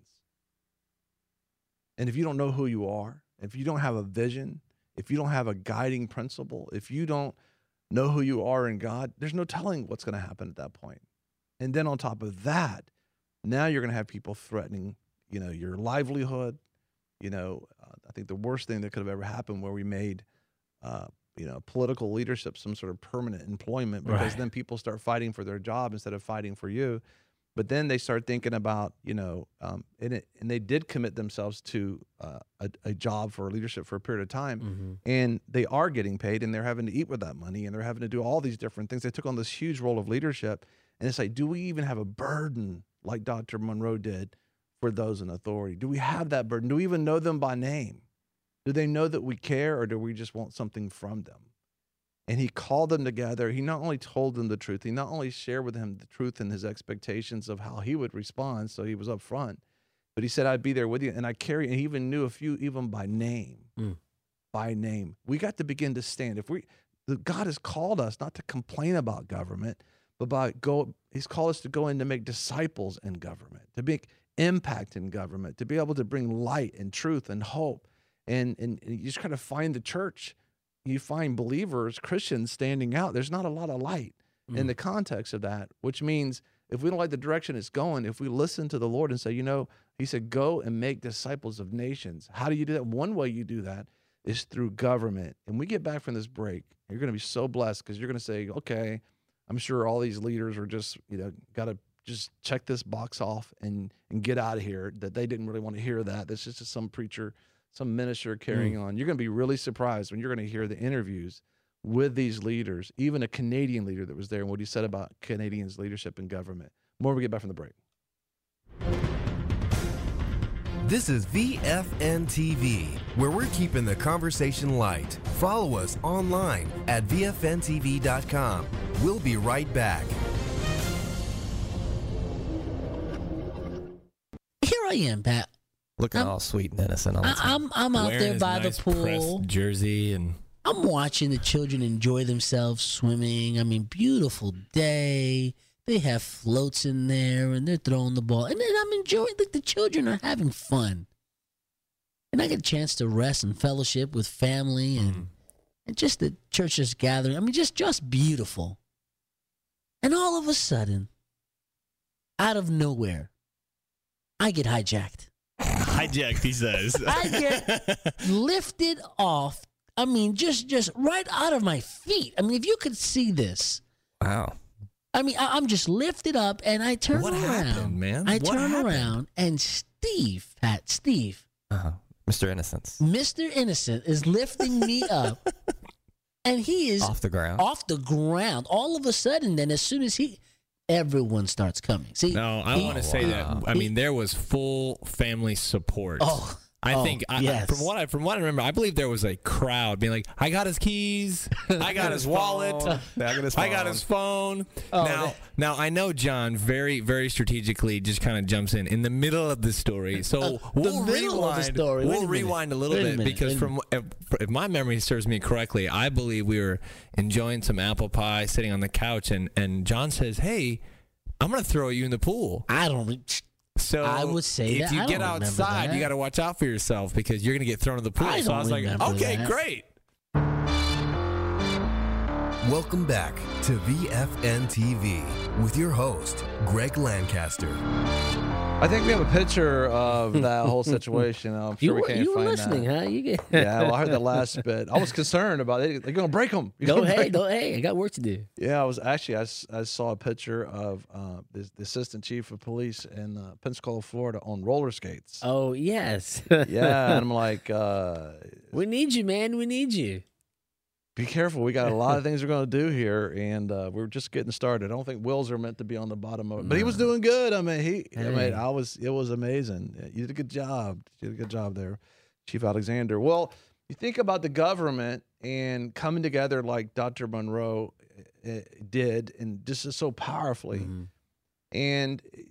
And if you don't know who you are, if you don't have a vision, if you don't have a guiding principle, if you don't know who you are in God, there's no telling what's going to happen at that point. And then on top of that, now you're going to have people threatening, your livelihood. I think the worst thing that could have ever happened where we made, political leadership some sort of permanent employment, because then people start fighting for their job instead of fighting for you. But then they start thinking about, and they did commit themselves to a job for leadership for a period of time, and they are getting paid, and they're having to eat with that money, and they're having to do all these different things. They took on this huge role of leadership, and it's like, do we even have a burden like Dr. Monroe did for those in authority? Do we have that burden? Do we even know them by name? Do they know that we care, or do we just want something from them? And he called them together. He not only told them the truth, he not only shared with them the truth and his expectations of how he would respond, so he was up front, but he said, I'd be there with you. And and he even knew a few even by name. By name. We got to begin to stand. God has called us not to complain about government, but he's called us to go in to make disciples in government, to make impact in government, to be able to bring light and truth and hope. And you just kind of find the church. You find believers, Christians, standing out. There's not a lot of light in the context of that, which means if we don't like the direction it's going, if we listen to the Lord and say, he said, go and make disciples of nations. How do you do that? One way you do that is through government. And we get back from this break, you're going to be so blessed because you're going to say, okay, I'm sure all these leaders are just, got to just check this box off and get out of here, that they didn't really want to hear that. That's just some preacher, some minister carrying on. You're going to be really surprised when you're going to hear the interviews with these leaders, even a Canadian leader that was there and what he said about Canadians' leadership in government. More when we get back from the break. This is VFN TV, where we're keeping the conversation light. Follow us online at VFNTV.com. We'll be right back. Here I am, Pat. Looking all sweet and innocent all the time. I'm out there by the pool. Jersey and I'm watching the children enjoy themselves swimming. I mean, beautiful day. They have floats in there, and they're throwing the ball. And then I'm enjoying, the children are having fun. And I get a chance to rest and fellowship with family and just the churches gathering. I mean, just beautiful. And all of a sudden, out of nowhere, I get hijacked. Hijacked, he says. I get lifted off. I mean, just right out of my feet. I mean, if you could see this. Wow. I mean, I'm just lifted up, and I turn around. What happened, man? I turn around, and Steve, Mr. Innocence. Mr. Innocent is lifting me up, and he is off the ground. Off the ground. All of a sudden, then, as soon as everyone starts coming. See, no, I want to say that. I mean, there was full family support. I think yes. from what I remember, I believe there was a crowd being like, "I got his keys, I got his wallet, I got his phone." Now I know John very, very strategically just kind of jumps in the middle of the story. So we'll rewind. We'll rewind a little bit because if my memory serves me correctly, I believe we were enjoying some apple pie, sitting on the couch, and John says, "Hey, I'm going to throw you in the pool." So I would say if you get outside, you got to watch out for yourself because you're going to get thrown in the pool. So I was like, okay, great. Welcome back to VFN TV with your host, Greg Lancaster. I think we have a picture of that whole situation. I'm sure we can't find that. You were listening, huh? Yeah, well, I heard the last bit. I was concerned about it. They're going to break them. Hey, I got work to do. Yeah, I saw a picture of the assistant chief of police in Pensacola, Florida on roller skates. Oh, yes. Yeah, and I'm like... we need you, man. We need you. Be careful. We got a lot of things we're going to do here, and we're just getting started. I don't think wheels are meant to be on the bottom of it, but he was doing good. I mean, it was amazing. You did a good job. You did a good job there, Chief Alexander. Well, you think about the government and coming together like Dr. Monroe did, and just so powerfully. And,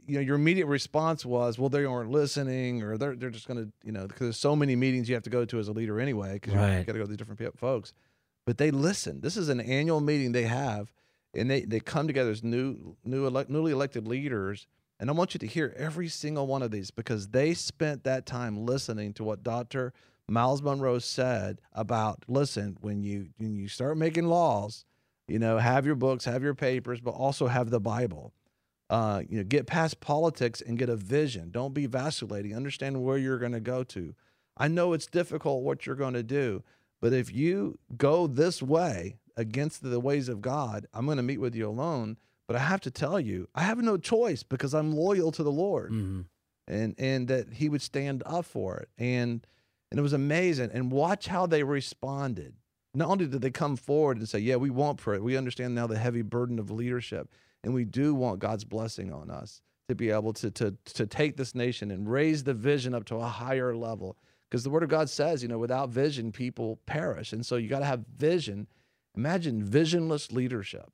your immediate response was, well, they aren't listening, or they're just going to, because there's so many meetings you have to go to as a leader anyway, because you got to go to these different folks. But they listen. This is an annual meeting they have, and they come together as newly elected leaders. And I want you to hear every single one of these, because they spent that time listening to what Dr. Myles Munroe said about, listen, when you start making laws, have your books, have your papers, but also have the Bible. Get past politics and get a vision. Don't be vacillating. Understand where you're going to go to. I know it's difficult what you're going to do, but if you go this way against the ways of God, I'm going to meet with you alone. But I have to tell you, I have no choice, because I'm loyal to the Lord, and that He would stand up for it. And it was amazing. And watch how they responded. Not only did they come forward and say, yeah, we want prayer. We understand now the heavy burden of leadership. And we do want God's blessing on us to be able to take this nation and raise the vision up to a higher level. Because the Word of God says, without vision, people perish. And so you got to have vision. Imagine visionless leadership.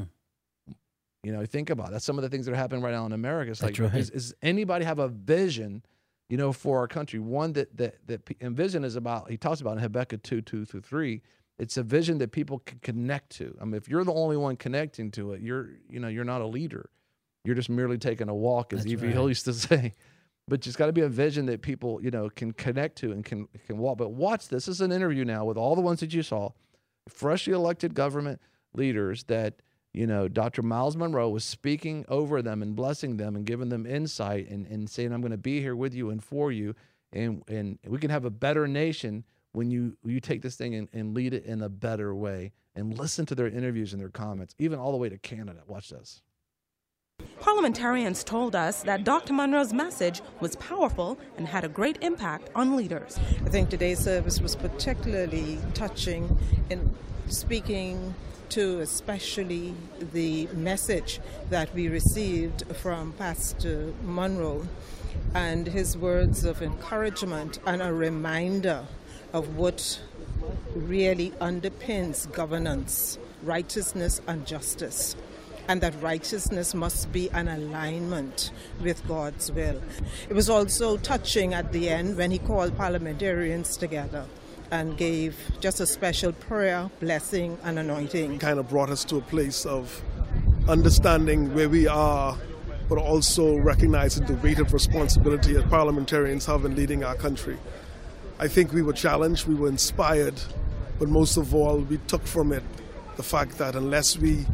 Think about it. That's some of the things that are happening right now in America. It's like, is anybody have a vision, for our country? One and vision is about, he talks about in Habakkuk 2:2-3, it's a vision that people can connect to. I mean, if you're the only one connecting to it, you're not a leader. You're just merely taking a walk, as E.V. Hill used to say. But it's got to be a vision that people, can connect to and can walk. But watch this. This is an interview now with all the ones that you saw, freshly elected government leaders that, Dr. Myles Munroe was speaking over them and blessing them and giving them insight and saying, I'm going to be here with you and for you. And we can have a better nation when you take this thing and lead it in a better way. And listen to their interviews and their comments, even all the way to Canada. Watch this. Parliamentarians told us that Dr. Munroe's message was powerful and had a great impact on leaders. I think today's service was particularly touching in speaking to especially the message that we received from Pastor Munroe and his words of encouragement and a reminder of what really underpins governance, righteousness and justice, and that righteousness must be an alignment with God's will. It was also touching at the end when he called parliamentarians together and gave just a special prayer, blessing, and anointing. Kind of brought us to a place of understanding where we are, but also recognizing the weight of responsibility that parliamentarians have in leading our country. I think we were challenged, we were inspired, but most of all, we took from it the fact that unless we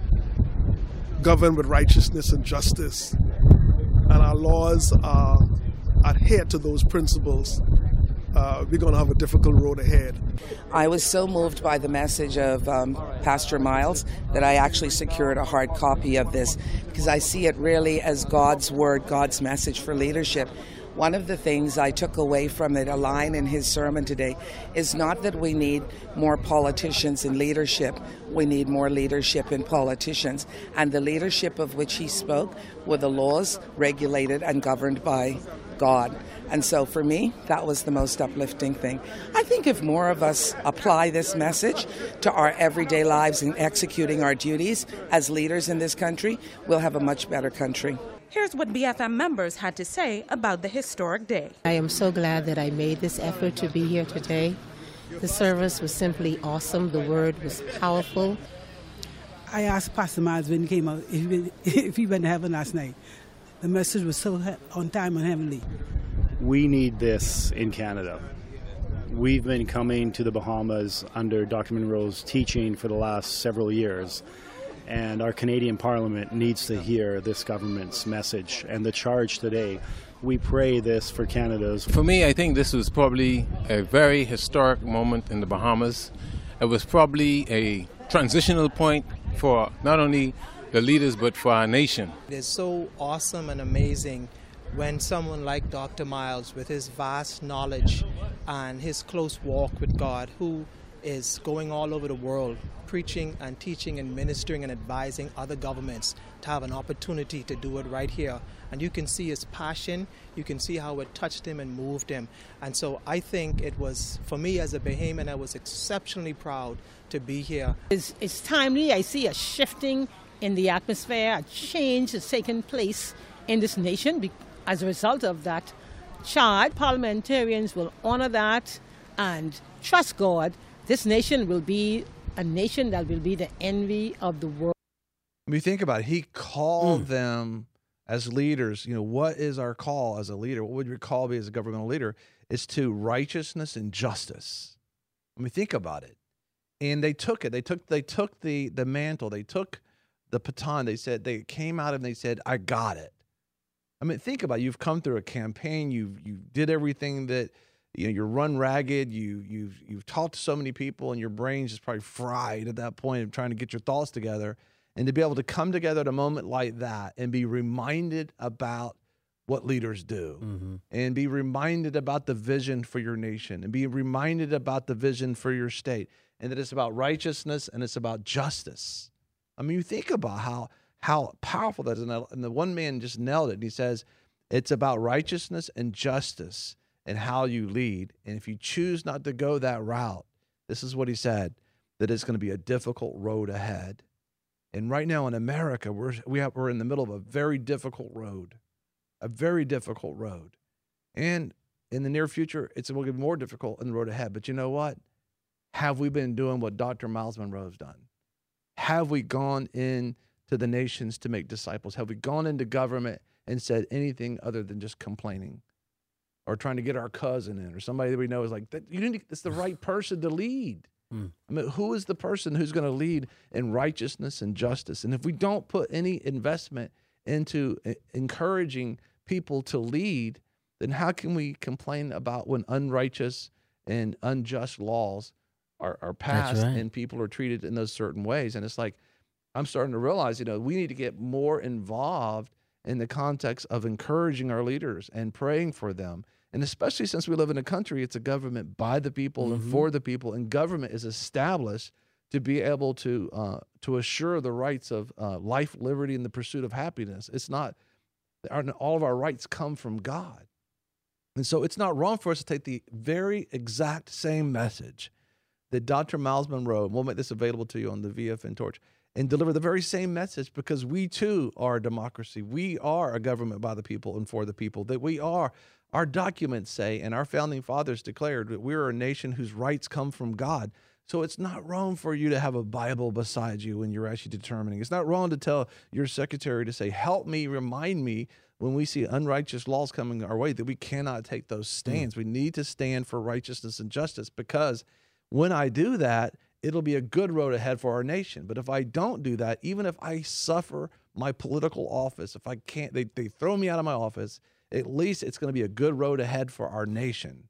govern with righteousness and justice, and our laws are adhere to those principles, we're going to have a difficult road ahead. I was so moved by the message of Pastor Myles that I actually secured a hard copy of this, because I see it really as God's word, God's message for leadership. One of the things I took away from it, a line in his sermon today, is not that we need more politicians in leadership. We need more leadership in politicians. And the leadership of which he spoke were the laws regulated and governed by God. And so for me, that was the most uplifting thing. I think if more of us apply this message to our everyday lives and executing our duties as leaders in this country, we'll have a much better country. Here's what BFM members had to say about the historic day. I am so glad that I made this effort to be here today. The service was simply awesome. The word was powerful. I asked Pastor Myles when he came out if he went to heaven last night. The message was so on time and heavenly. We need this in Canada. We've been coming to the Bahamas under Dr. Munroe's teaching for the last several years. And our Canadian Parliament needs to hear this government's message and the charge today. We pray this for Canada's. For me, I think this was probably a very historic moment in the Bahamas. It was probably a transitional point for not only the leaders but for our nation. It is so awesome and amazing when someone like Dr. Myles, with his vast knowledge and his close walk with God, who is going all over the world, preaching and teaching and ministering and advising other governments to have an opportunity to do it right here. And you can see his passion, you can see how it touched him and moved him. And so I think it was, for me as a Bahamian, I was exceptionally proud to be here. It's timely. I see a shifting in the atmosphere, a change has taken place in this nation. As a result of that charge, parliamentarians will honor that and trust God. This nation will be a nation that will be the envy of the world. When you think about it, he called them as leaders. You know, what is our call as a leader? What would your call be as a governmental leader? Is to righteousness and justice. I mean, think about it. And they took it. They took the mantle. They took the baton. They came out and they said, I got it. I mean, think about it. You've come through a campaign. You did everything that, you know, you're run ragged. You've talked to so many people, and your brain's just probably fried at that point of trying to get your thoughts together. And to be able to come together at a moment like that and be reminded about what leaders do, and be reminded about the vision for your nation, and be reminded about the vision for your state, and that it's about righteousness and it's about justice. I mean, you think about how powerful that is. And the one man just nailed it. And he says, it's about righteousness and justice and how you lead. And if you choose not to go that route, this is what he said, that it's going to be a difficult road ahead. And right now in America, we're in the middle of a very difficult road, And in the near future, it's going to be more difficult in the road ahead. But you know what? Have we been doing what Dr. Myles Munroe has done? Have we gone into the nations to make disciples? Have we gone into government and said anything other than just complaining or trying to get our cousin in or somebody that we know is like, it's the right person to lead? I mean, who is the person who's going to lead in righteousness and justice? And if we don't put any investment into encouraging people to lead, then how can we complain about when unrighteous and unjust laws are passed and people are treated in those certain ways? And it's like, I'm starting to realize, you know, we need to get more involved in the context of encouraging our leaders and praying for them. And especially since we live in a country, it's a government by the people and for the people, and government is established to be able to assure the rights of life, liberty, and the pursuit of happiness. It's not, all of our rights come from God. And so it's not wrong for us to take the very exact same message that Dr. Myles Munroe, and we'll make this available to you on the VFN Torch, and deliver the very same message, because we too are a democracy. We are a government by the people and for the people, that we are. Our documents say, and our founding fathers declared, that we're a nation whose rights come from God. So it's not wrong for you to have a Bible beside you when you're actually determining. It's not wrong to tell your secretary to say, help me, remind me when we see unrighteous laws coming our way that we cannot take those stands. We need to stand for righteousness and justice, because when I do that, it'll be a good road ahead for our nation. But if I don't do that, even if I suffer my political office, if I can't, they throw me out of my office, at least it's going to be a good road ahead for our nation.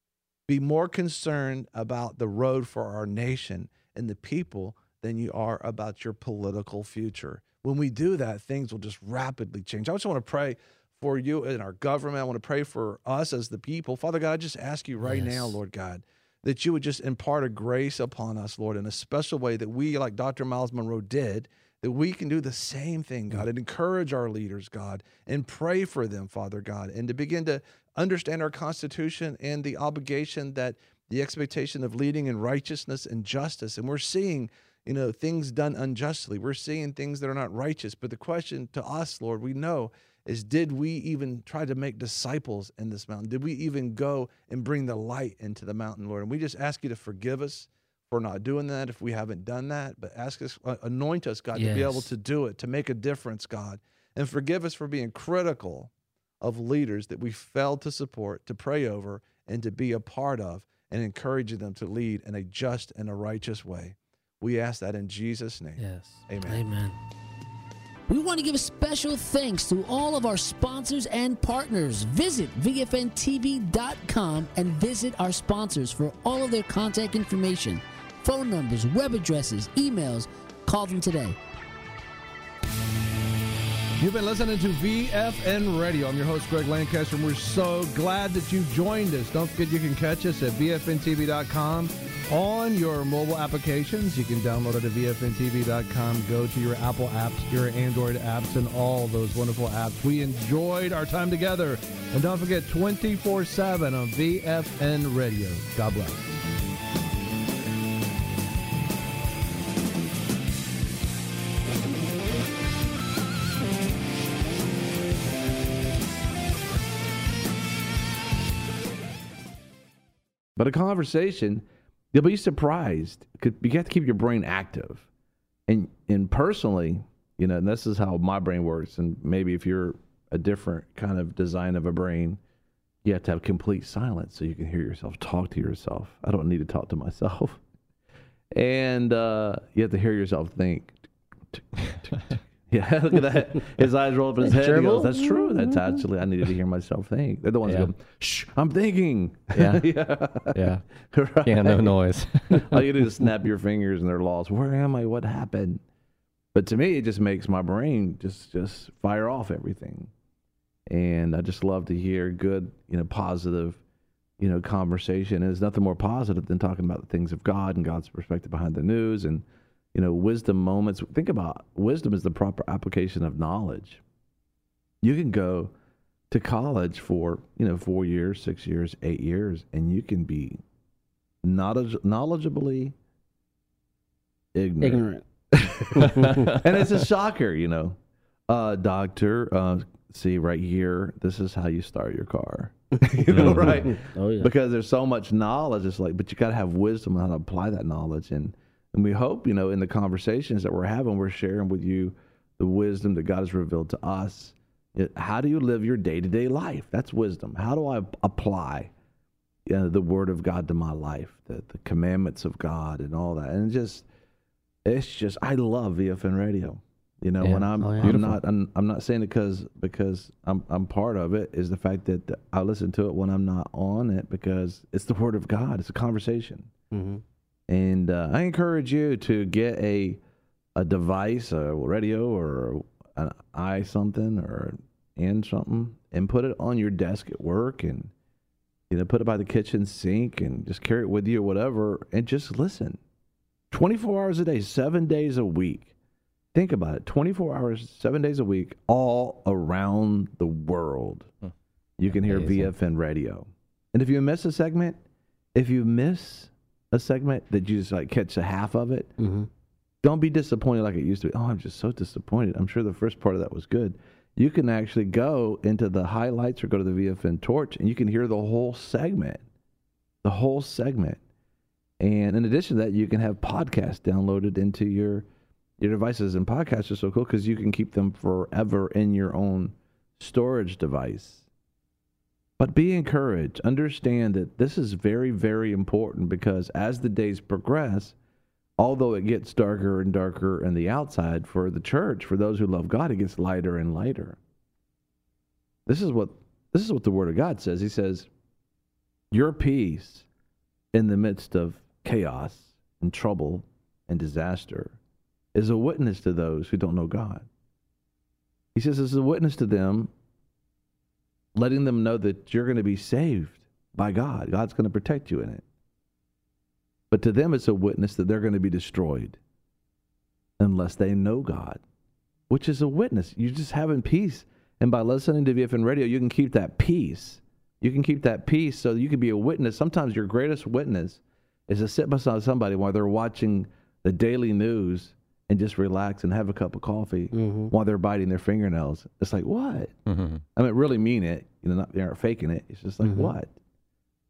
Be more concerned about the road for our nation and the people than you are about your political future. When we do that, things will just rapidly change. I just want to pray for you and our government. I want to pray for us as the people. Father God, I just ask you right now, Lord God, that you would just impart a grace upon us, Lord, in a special way that we, like Dr. Myles Munroe did, that we can do the same thing, God, and encourage our leaders, God, and pray for them, Father God, and to begin to understand our Constitution and the obligation that the expectation of leading in righteousness and justice. And we're seeing, you know, things done unjustly. We're seeing things that are not righteous. But the question to us, Lord, we know, is did we even try to make disciples in this mountain? Did we even go and bring the light into the mountain, Lord? And we just ask you to forgive us for not doing that if we haven't done that, but ask us, anoint us, God, to be able to do it, to make a difference, God, and forgive us for being critical of leaders that we failed to support, to pray over, and to be a part of, and encouraging them to lead in a just and a righteous way. We ask that in Jesus' name. Yes. Amen. Amen. We want to give a special thanks to all of our sponsors and partners. Visit VFNTV.com and visit our sponsors for all of their contact information, phone numbers, web addresses, emails. Call them today. You've been listening to VFN Radio. I'm your host, Greg Lancaster, and we're so glad that you joined us. Don't forget you can catch us at VFNTV.com on your mobile applications. You can download it at VFNTV.com. Go to your Apple apps, your Android apps, and all those wonderful apps. We enjoyed our time together. And don't forget, 24/7 on VFN Radio. God bless. But a conversation, you'll be surprised. You have to keep your brain active. And personally, you know, and this is how my brain works, and maybe if you're a different kind of design of a brain, you have to have complete silence so you can hear yourself talk to yourself. I don't need to talk to myself. And you have to hear yourself think. Yeah, look at that. His eyes roll up in his head. He goes, that's true. That's actually, I needed to hear myself think. They're the ones that go, shh, I'm thinking. Yeah. Yeah. Right. Yeah, no noise. All you do is snap your fingers and they're lost. Where am I? What happened? But to me, it just makes my brain just fire off everything. And I just love to hear good, you know, positive, you know, conversation. And there's nothing more positive than talking about the things of God and God's perspective behind the news and, you know, wisdom moments. Think about wisdom is the proper application of knowledge. You can go to college for, you know, 4 years, 6 years, 8 years, and you can be knowledgeably ignorant. And it's a shocker, you know. Doctor, see right here, this is how you start your car. You know, right? Oh, yeah. Because there's so much knowledge. It's like, but you got to have wisdom on how to apply that knowledge. And we hope, you know, in the conversations that we're having, we're sharing with you the wisdom that God has revealed to us. How do you live your day-to-day life? That's wisdom. How do I apply the Word of God to my life, the commandments of God and all that? And it's just, I love VFN Radio. You know, when I'm not saying it because I'm part of it, is the fact that I listen to it when I'm not on it, because it's the Word of God. It's a conversation. Mm-hmm. And I encourage you to get a device, a radio or an something or something, and put it on your desk at work, and, you know, put it by the kitchen sink and just carry it with you or whatever, and just listen. 24 hours a day, 7 days a week. Think about it. 24 hours, 7 days a week, all around the world. You can hear VFN Radio. And if you miss a segment, that you just like catch a half of it, don't be disappointed like it used to be. Oh, I'm just so disappointed. I'm sure the first part of that was good. You can actually go into the highlights or go to the VFN Torch, and you can hear the whole segment. The whole segment. And in addition to that, you can have podcasts downloaded into your devices. And podcasts are so cool because you can keep them forever in your own storage device. But be encouraged. Understand that this is very, very important, because as the days progress, although it gets darker and darker on the outside for the church, for those who love God, it gets lighter and lighter. This is what the Word of God says. He says, your peace in the midst of chaos and trouble and disaster is a witness to those who don't know God. He says it's a witness to them, letting them know that you're going to be saved by God. God's going to protect you in it. But to them, it's a witness that they're going to be destroyed unless they know God, which is a witness. You're just having peace. And by listening to VFN Radio, you can keep that peace. You can keep that peace so that you can be a witness. Sometimes your greatest witness is to sit beside somebody while they're watching the daily news and just relax and have a cup of coffee while they're biting their fingernails. It's like, what? I mean, really mean it. You know, they aren't faking it. It's just like, what?